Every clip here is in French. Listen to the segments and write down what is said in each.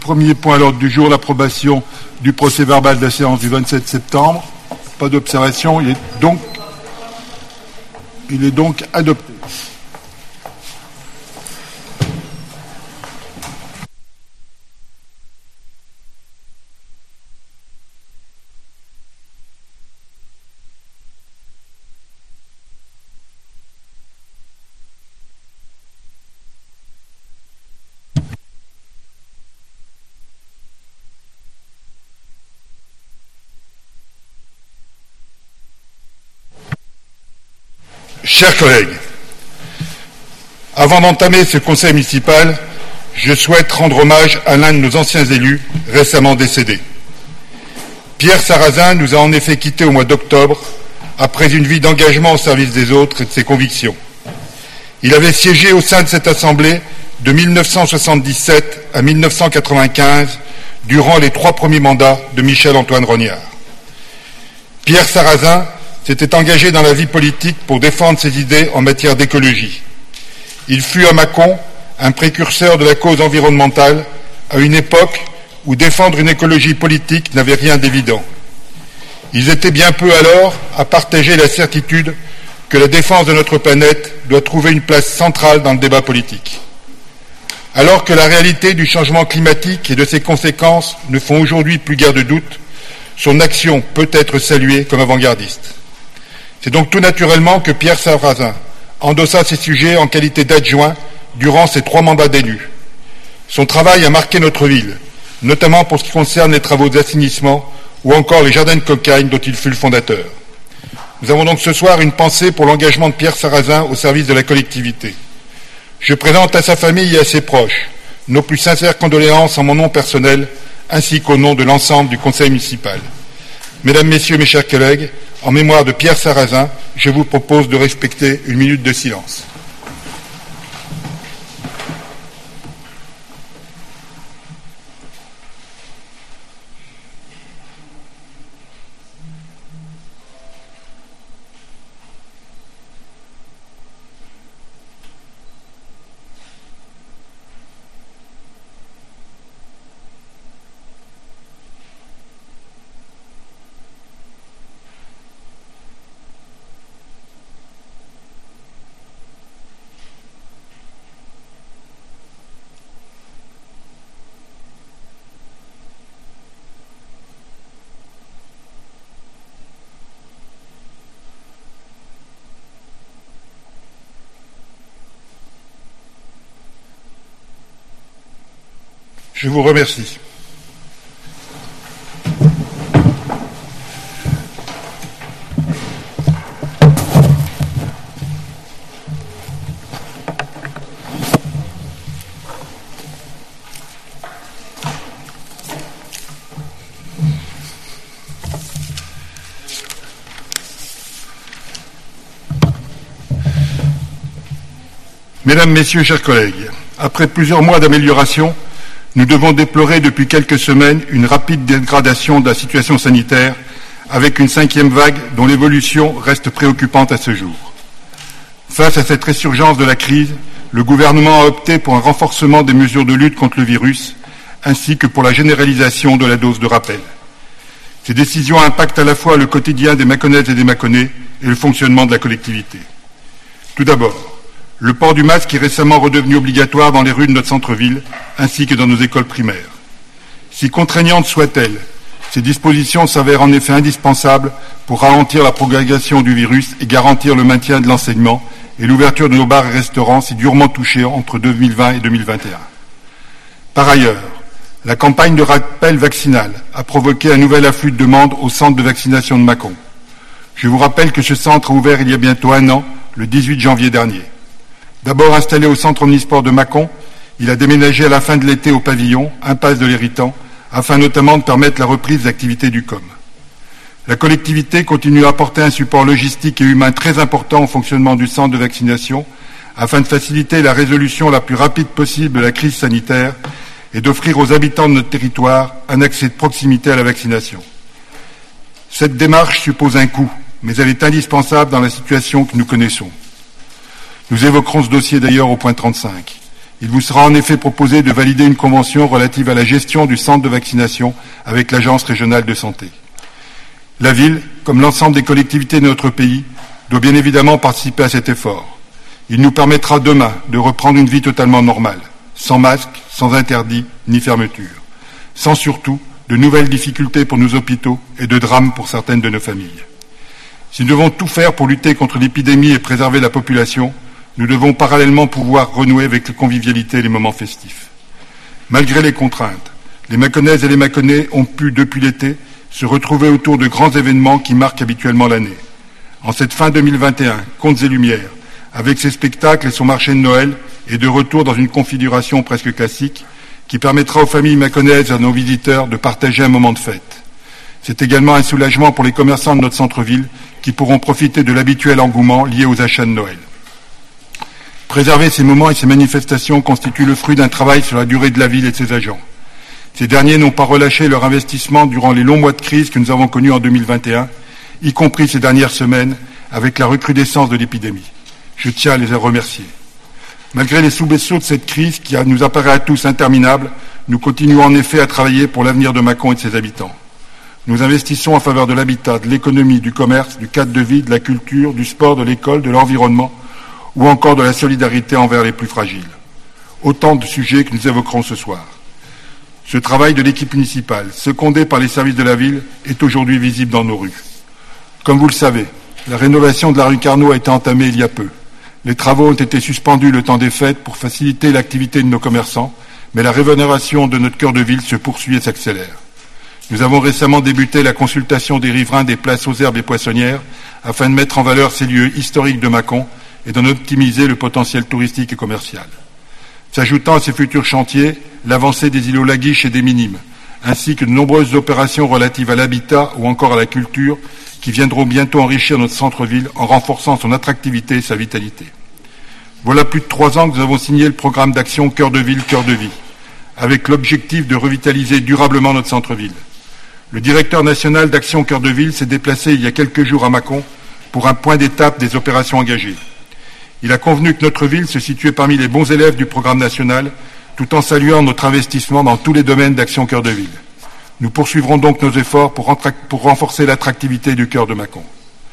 Premier point à l'ordre du jour, l'approbation du procès-verbal de la séance du 27 septembre. Pas d'observation, il est donc adopté. Chers collègues, avant d'entamer ce conseil municipal, je souhaite rendre hommage à l'un de nos anciens élus récemment décédé. Pierre Sarrazin nous a en effet quittés au mois d'octobre, après une vie d'engagement au service des autres et de ses convictions. Il avait siégé au sein de cette assemblée de 1977 à 1995, durant les 3 premiers mandats de Michel-Antoine Rognard. Pierre Sarrazin s'était engagé dans la vie politique pour défendre ses idées en matière d'écologie. Il fut à Mâcon un précurseur de la cause environnementale à une époque où défendre une écologie politique n'avait rien d'évident. Ils étaient bien peu alors à partager la certitude que la défense de notre planète doit trouver une place centrale dans le débat politique. Alors que la réalité du changement climatique et de ses conséquences ne font aujourd'hui plus guère de doute, son action peut être saluée comme avant-gardiste. C'est donc tout naturellement que Pierre Sarrazin endossa ces sujets en qualité d'adjoint durant ses 3 mandats d'élu. Son travail a marqué notre ville, notamment pour ce qui concerne les travaux d'assainissement ou encore les jardins de cocagne dont il fut le fondateur. Nous avons donc ce soir une pensée pour l'engagement de Pierre Sarrazin au service de la collectivité. Je présente à sa famille et à ses proches nos plus sincères condoléances en mon nom personnel ainsi qu'au nom de l'ensemble du conseil municipal. Mesdames, Messieurs, mes chers collègues, en mémoire de Pierre Sarrazin, je vous propose de respecter une minute de silence. Je vous remercie. Mesdames, Messieurs, chers collègues, après plusieurs mois d'amélioration, nous devons déplorer depuis quelques semaines une rapide dégradation de la situation sanitaire avec une 5e vague dont l'évolution reste préoccupante à ce jour. Face à cette résurgence de la crise, le gouvernement a opté pour un renforcement des mesures de lutte contre le virus ainsi que pour la généralisation de la dose de rappel. Ces décisions impactent à la fois le quotidien des Mâconnaises et des Mâconnais et le fonctionnement de la collectivité. Tout d'abord, le port du masque est récemment redevenu obligatoire dans les rues de notre centre-ville, ainsi que dans nos écoles primaires. Si contraignantes soient-elles, ces dispositions s'avèrent en effet indispensables pour ralentir la propagation du virus et garantir le maintien de l'enseignement et l'ouverture de nos bars et restaurants si durement touchés entre 2020 et 2021. Par ailleurs, la campagne de rappel vaccinal a provoqué un nouvel afflux de demandes au centre de vaccination de Mâcon. Je vous rappelle que ce centre a ouvert il y a bientôt 1 an, le 18 janvier dernier. D'abord installé au centre omnisport de Mâcon, il a déménagé à la fin de l'été au pavillon, impasse de l'Héritant, afin notamment de permettre la reprise des activités du COM. La collectivité continue à apporter un support logistique et humain très important au fonctionnement du centre de vaccination, afin de faciliter la résolution la plus rapide possible de la crise sanitaire et d'offrir aux habitants de notre territoire un accès de proximité à la vaccination. Cette démarche suppose un coût, mais elle est indispensable dans la situation que nous connaissons. Nous évoquerons ce dossier d'ailleurs au point 35. Il vous sera en effet proposé de valider une convention relative à la gestion du centre de vaccination avec l'Agence régionale de santé. La ville, comme l'ensemble des collectivités de notre pays, doit bien évidemment participer à cet effort. Il nous permettra demain de reprendre une vie totalement normale, sans masque, sans interdit, ni fermeture, sans surtout de nouvelles difficultés pour nos hôpitaux et de drames pour certaines de nos familles. Si nous devons tout faire pour lutter contre l'épidémie et préserver la population, nous devons parallèlement pouvoir renouer avec la convivialité et les moments festifs. Malgré les contraintes, les Mâconnaises et les Mâconnais ont pu, depuis l'été, se retrouver autour de grands événements qui marquent habituellement l'année. En cette fin 2021, Contes et Lumières, avec ses spectacles et son marché de Noël, est de retour dans une configuration presque classique qui permettra aux familles mâconnaises et à nos visiteurs de partager un moment de fête. C'est également un soulagement pour les commerçants de notre centre-ville qui pourront profiter de l'habituel engouement lié aux achats de Noël. Préserver ces moments et ces manifestations constitue le fruit d'un travail sur la durée de la ville et de ses agents. Ces derniers n'ont pas relâché leur investissement durant les longs mois de crise que nous avons connus en 2021, y compris ces dernières semaines avec la recrudescence de l'épidémie. Je tiens à les remercier. Malgré les soubresauts de cette crise qui nous apparaît à tous interminable, nous continuons en effet à travailler pour l'avenir de Mâcon et de ses habitants. Nous investissons en faveur de l'habitat, de l'économie, du commerce, du cadre de vie, de la culture, du sport, de l'école, de l'environnement ou encore de la solidarité envers les plus fragiles. Autant de sujets que nous évoquerons ce soir. Ce travail de l'équipe municipale, secondé par les services de la ville, est aujourd'hui visible dans nos rues. Comme vous le savez, la rénovation de la rue Carnot a été entamée il y a peu. Les travaux ont été suspendus le temps des fêtes pour faciliter l'activité de nos commerçants, mais la rénovation de notre cœur de ville se poursuit et s'accélère. Nous avons récemment débuté la consultation des riverains des places aux herbes et poissonnières afin de mettre en valeur ces lieux historiques de Mâcon et d'en optimiser le potentiel touristique et commercial. S'ajoutant à ces futurs chantiers, l'avancée des îlots Laguiche et des Minimes, ainsi que de nombreuses opérations relatives à l'habitat ou encore à la culture qui viendront bientôt enrichir notre centre-ville en renforçant son attractivité et sa vitalité. Voilà plus de 3 ans que nous avons signé le programme d'action Cœur de Ville, Cœur de Vie, avec l'objectif de revitaliser durablement notre centre-ville. Le directeur national d'Action Cœur de Ville s'est déplacé il y a quelques jours à Mâcon pour un point d'étape des opérations engagées. Il a convenu que notre ville se situait parmi les bons élèves du programme national, tout en saluant notre investissement dans tous les domaines d'Action Cœur de Ville. Nous poursuivrons donc nos efforts pour renforcer l'attractivité du cœur de Mâcon.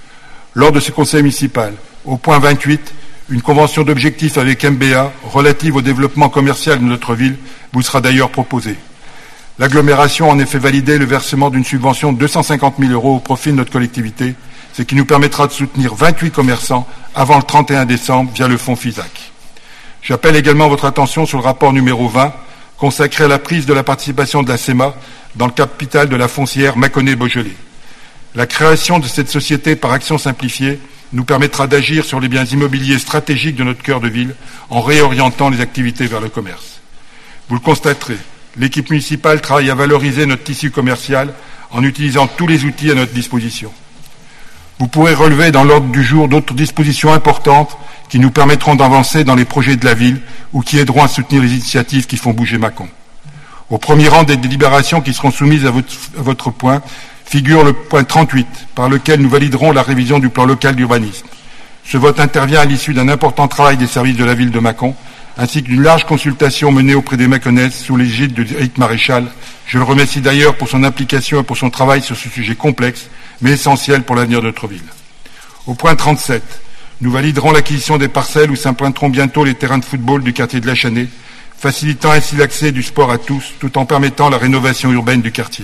Lors de ce conseil municipal, au point 28, une convention d'objectifs avec MBA relative au développement commercial de notre ville vous sera d'ailleurs proposée. L'agglomération a en effet validé le versement d'une subvention de 250 000 € au profit de notre collectivité, ce qui nous permettra de soutenir 28 commerçants avant le 31 décembre via le fonds FISAC. J'appelle également votre attention sur le rapport numéro 20, consacré à la prise de la participation de la CEMA dans le capital de la foncière Mâconnais-Beaujolais. La création de cette société par action simplifiée nous permettra d'agir sur les biens immobiliers stratégiques de notre cœur de ville en réorientant les activités vers le commerce. Vous le constaterez, l'équipe municipale travaille à valoriser notre tissu commercial en utilisant tous les outils à notre disposition. Vous pourrez relever dans l'ordre du jour d'autres dispositions importantes qui nous permettront d'avancer dans les projets de la ville ou qui aideront à soutenir les initiatives qui font bouger Mâcon. Au premier rang des délibérations qui seront soumises à votre point figure le point 38, par lequel nous validerons la révision du plan local d'urbanisme. Ce vote intervient à l'issue d'un important travail des services de la ville de Mâcon, ainsi que d'une large consultation menée auprès des Mâconnaises sous l'égide de Éric Maréchal. Je le remercie d'ailleurs pour son implication et pour son travail sur ce sujet complexe, mais essentiel pour l'avenir de notre ville. Au point 37, nous validerons l'acquisition des parcelles où s'implanteront bientôt les terrains de football du quartier de la Chanée, facilitant ainsi l'accès du sport à tous, tout en permettant la rénovation urbaine du quartier.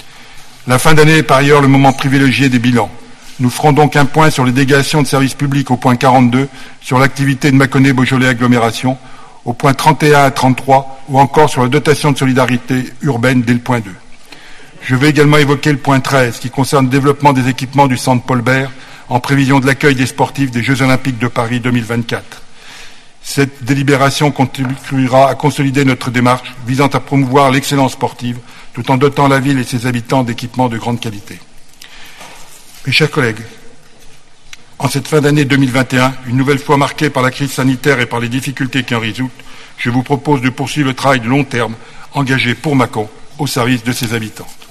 La fin d'année est par ailleurs le moment privilégié des bilans. Nous ferons donc un point sur les délégations de services publics au point 42, sur l'activité de Mâconnais-Beaujolais agglomération, au point 31 à 33, ou encore sur la dotation de solidarité urbaine dès le point 2. Je vais également évoquer le point 13, qui concerne le développement des équipements du centre Paul Bert, en prévision de l'accueil des sportifs des Jeux Olympiques de Paris 2024. Cette délibération contribuera à consolider notre démarche visant à promouvoir l'excellence sportive, tout en dotant la ville et ses habitants d'équipements de grande qualité. Mes chers collègues, en cette fin d'année 2021, une nouvelle fois marquée par la crise sanitaire et par les difficultés qui en résultent, je vous propose de poursuivre le travail de long terme engagé pour Mâcon au service de ses habitants.